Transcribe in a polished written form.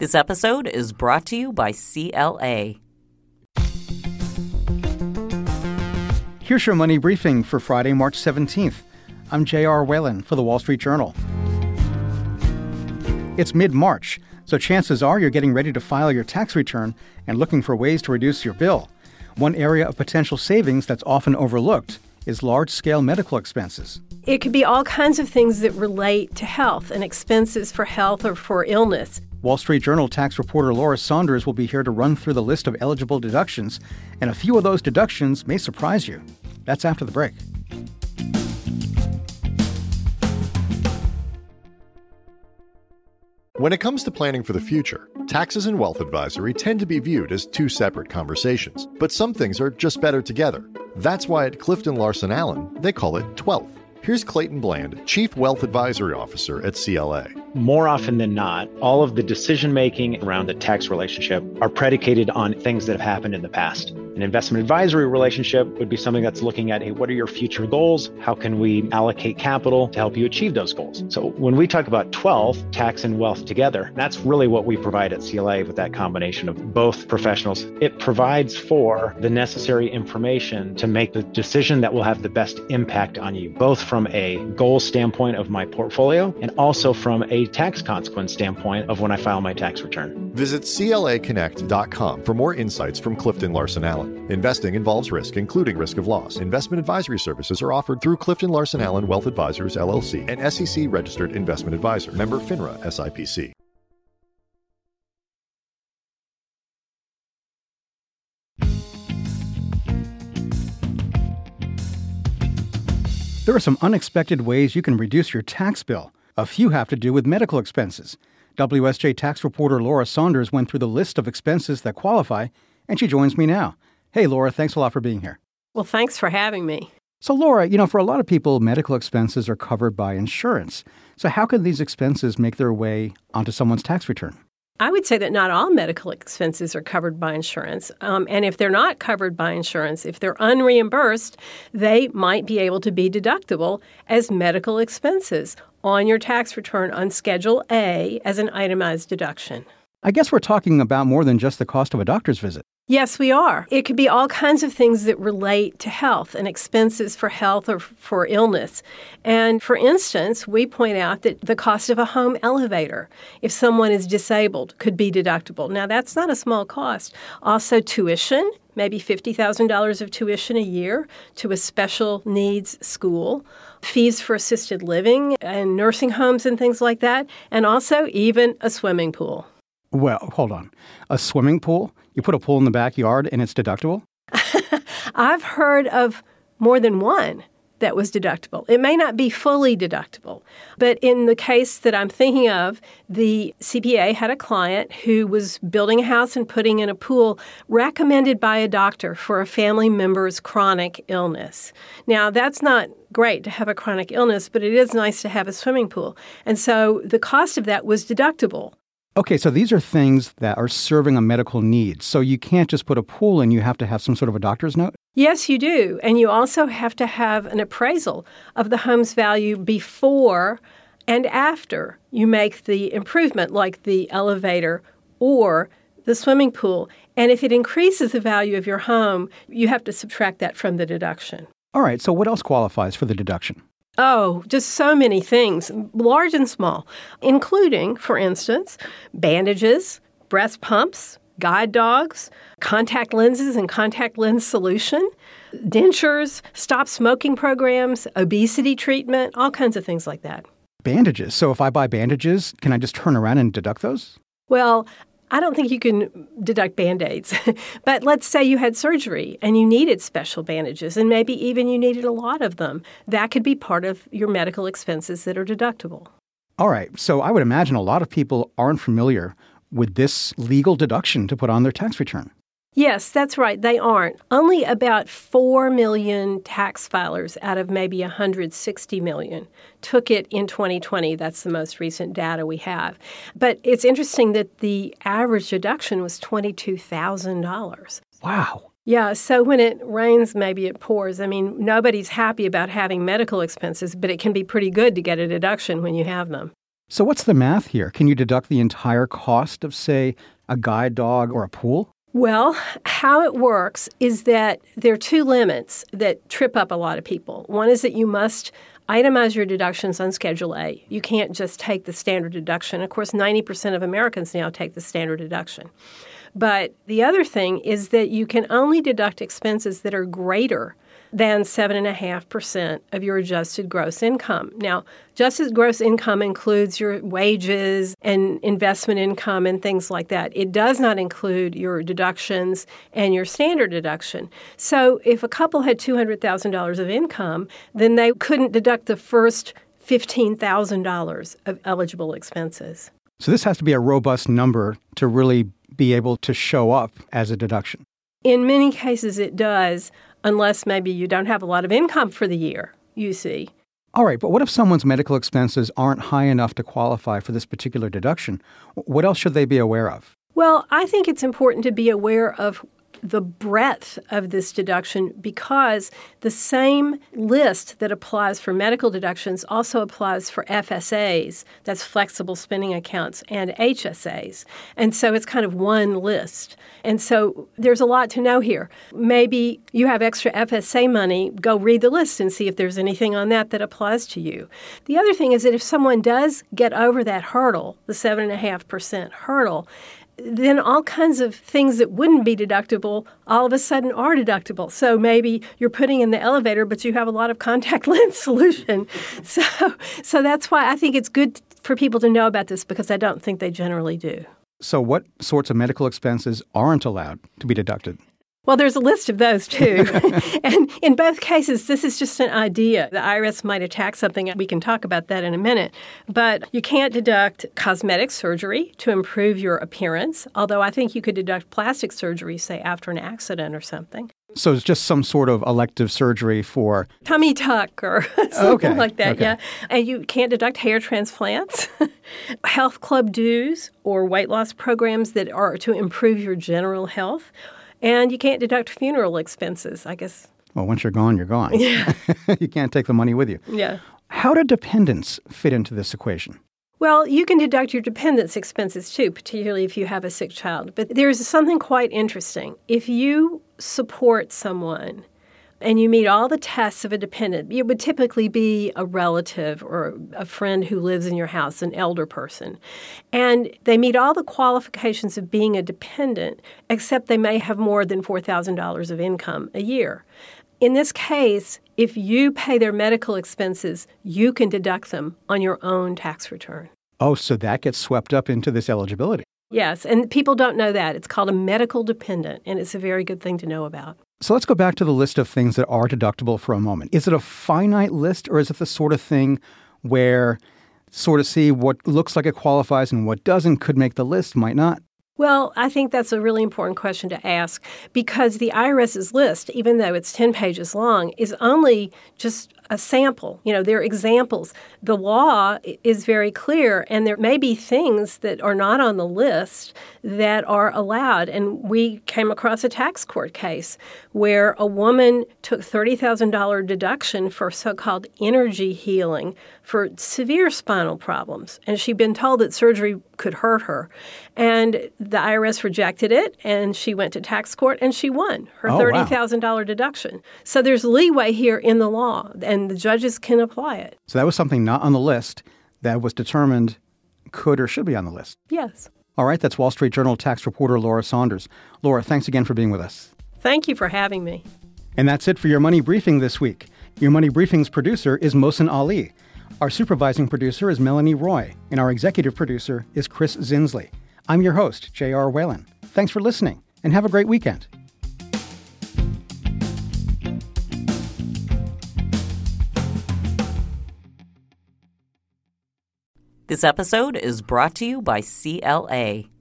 This episode is brought to you by CLA. Here's your money briefing for Friday, March 17th. I'm J.R. Whalen for The Wall Street Journal. It's mid-March, so chances are you're getting ready to file your tax return and looking for ways to reduce your bill. One area of potential savings that's often overlooked is large-scale medical expenses. It could be all kinds of things that relate to health and expenses for health or for illness. Wall Street Journal tax reporter Laura Saunders will be here to run through the list of eligible deductions, and a few of those deductions may surprise you. That's after the break. When it comes to planning for the future, taxes and wealth advisory tend to be viewed as two separate conversations, but some things are just better together. That's why at Clifton Larson Allen, they call it 12th. Here's Clayton Bland, Chief Wealth Advisory Officer at CLA. More often than not, all of the decision-making around the tax relationship are predicated on things that have happened in the past. An investment advisory relationship would be something that's looking at, hey, what are your future goals? How can we allocate capital to help you achieve those goals? So when we talk about 12, tax and wealth together, that's really what we provide at CLA with that combination of both professionals. It provides for the necessary information to make the decision that will have the best impact on you, both from a goal standpoint of my portfolio and also from a tax consequence standpoint of when I file my tax return. Visit CLAconnect.com for more insights from Clifton Larson Allen. Investing involves risk, including risk of loss. Investment advisory services are offered through Clifton Larson Allen Wealth Advisors, LLC, an SEC-registered investment advisor. Member FINRA, SIPC. There are some unexpected ways you can reduce your tax bill. A few have to do with medical expenses. WSJ tax reporter Laura Saunders went through the list of expenses that qualify, and she joins me now. Hey, Laura, thanks a lot for being here. Well, thanks for having me. So, Laura, for a lot of people, medical expenses are covered by insurance. So how can these expenses make their way onto someone's tax return? I would say that not all medical expenses are covered by insurance. And if they're not covered by insurance, if they're unreimbursed, they might be able to be deductible as medical expenses on your tax return on Schedule A as an itemized deduction. I guess we're talking about more than just the cost of a doctor's visit. Yes, we are. It could be all kinds of things that relate to health and expenses for health or for illness. And for instance, we point out that the cost of a home elevator, if someone is disabled, could be deductible. Now, that's not a small cost. Also, tuition, maybe $50,000 of tuition a year to a special needs school, fees for assisted living and nursing homes and things like that, and also even a swimming pool. Well, hold on. A swimming pool? You put a pool in the backyard and it's deductible? I've heard of more than one that was deductible. It may not be fully deductible, but in the case that I'm thinking of, the CPA had a client who was building a house and putting in a pool recommended by a doctor for a family member's chronic illness. Now, that's not great to have a chronic illness, but it is nice to have a swimming pool. And so the cost of that was deductible. Okay, so these are things that are serving a medical need. So you can't just put a pool in, you have to have some sort of a doctor's note? Yes, you do. And you also have to have an appraisal of the home's value before and after you make the improvement, like the elevator or the swimming pool. And if it increases the value of your home, you have to subtract that from the deduction. All right, so what else qualifies for the deduction? Oh, just so many things, large and small, including, for instance, bandages, breast pumps, guide dogs, contact lenses and contact lens solution, dentures, stop smoking programs, obesity treatment, all kinds of things like that. Bandages. So if I buy bandages, can I just turn around and deduct those? Well, I don't think you can deduct Band-Aids. But let's say you had surgery and you needed special bandages, and maybe even you needed a lot of them. That could be part of your medical expenses that are deductible. All right. So I would imagine a lot of people aren't familiar with this legal deduction to put on their tax return. Yes, that's right. They aren't. Only about 4 million tax filers out of maybe 160 million took it in 2020. That's the most recent data we have. But it's interesting that the average deduction was $22,000. Wow. Yeah, so when it rains, maybe it pours. I mean, nobody's happy about having medical expenses, but it can be pretty good to get a deduction when you have them. So what's the math here? Can you deduct the entire cost of, say, a guide dog or a pool? Well, how it works is that there are two limits that trip up a lot of people. One is that you must itemize your deductions on Schedule A. You can't just take the standard deduction. Of course, 90% of Americans now take the standard deduction. But the other thing is that you can only deduct expenses that are greater than 7.5% of your adjusted gross income. Now, adjusted gross income includes your wages and investment income and things like that. It does not include your deductions and your standard deduction. So if a couple had $200,000 of income, then they couldn't deduct the first $15,000 of eligible expenses. So this has to be a robust number to really be able to show up as a deduction. In many cases, it does, unless maybe you don't have a lot of income for the year, you see. All right, but what if someone's medical expenses aren't high enough to qualify for this particular deduction? What else should they be aware of? Well, I think it's important to be aware of the breadth of this deduction because the same list that applies for medical deductions also applies for FSAs, that's flexible spending accounts, and HSAs. And so it's kind of one list. And so there's a lot to know here. Maybe you have extra FSA money, go read the list and see if there's anything on that that applies to you. The other thing is that if someone does get over that hurdle, the 7.5% hurdle, then all kinds of things that wouldn't be deductible all of a sudden are deductible. So maybe you're putting in the elevator, but you have a lot of contact lens solution. So that's why I think it's good for people to know about this because I don't think they generally do. So what sorts of medical expenses aren't allowed to be deducted? Well, there's a list of those, too. And in both cases, this is just an idea. The IRS might attack something. We can talk about that in a minute. But you can't deduct cosmetic surgery to improve your appearance, although I think you could deduct plastic surgery, say, after an accident or something. So it's just some sort of elective surgery for tummy tuck or something like that, okay. Yeah. And you can't deduct hair transplants, health club dues, or weight loss programs that are to improve your general health. And you can't deduct funeral expenses, I guess. Well, once you're gone, you're gone. Yeah. You can't take the money with you. Yeah. How do dependents fit into this equation? Well, you can deduct your dependents' expenses too, particularly if you have a sick child. But there's something quite interesting. If you support someone and you meet all the tests of a dependent, it would typically be a relative or a friend who lives in your house, an elder person. And they meet all the qualifications of being a dependent, except they may have more than $4,000 of income a year. In this case, if you pay their medical expenses, you can deduct them on your own tax return. Oh, so that gets swept up into this eligibility. Yes, and people don't know that. It's called a medical dependent, and it's a very good thing to know about. So let's go back to the list of things that are deductible for a moment. Is it a finite list, or is it the sort of thing where sort of see what looks like it qualifies and what doesn't could make the list, might not? Well, I think that's a really important question to ask because the IRS's list, even though it's 10 pages long, is only just a sample. You know, they're examples. The law is very clear, and there may be things that are not on the list that are allowed. And we came across a tax court case where a woman took $30,000 deduction for so-called energy healing for severe spinal problems. And she'd been told that surgery could hurt her. And the IRS rejected it, and she went to tax court, and she won her $30,000 deduction. So there's leeway here in the law, and the judges can apply it. So that was something not on the list that was determined could or should be on the list. Yes. All right, that's Wall Street Journal tax reporter Laura Saunders. Laura, thanks again for being with us. Thank you for having me. And that's it for your Money Briefing this week. Your Money Briefing's producer is Mohsen Ali. Our supervising producer is Melanie Roy, and our executive producer is Chris Zinsley. I'm your host, J.R. Whalen. Thanks for listening, and have a great weekend. This episode is brought to you by CLA.